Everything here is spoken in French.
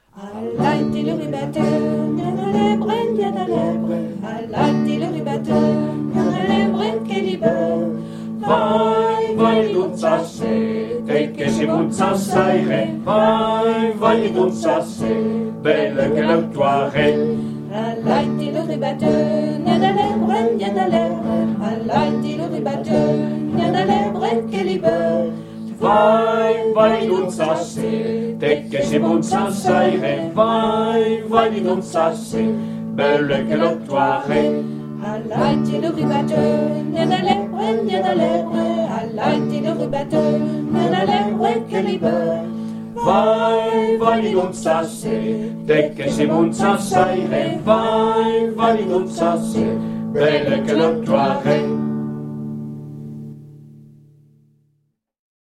Alaïti le rubateur, Yadalebre, Yadalebre, Alaïti le rubateur, Yadalebre, Keliber. Vai dunțase, te che si munța saire, vai dunțase, belle che l'autoare. Alaïti le rubateur, Yadalebre, Yadalebre, Alaïti le rubateur, Yadalebre, Keliber. Vai dunțase, te che si munța saire, vai dunțase, belle che l'autoare. Alaïti le rubateur, Yadalebre, Yadalebre, Alaïti le rubateur, Yadalebre, Keliber. Vai dunțase, te che si munța saire, vai dunțase, belle che l'autoare.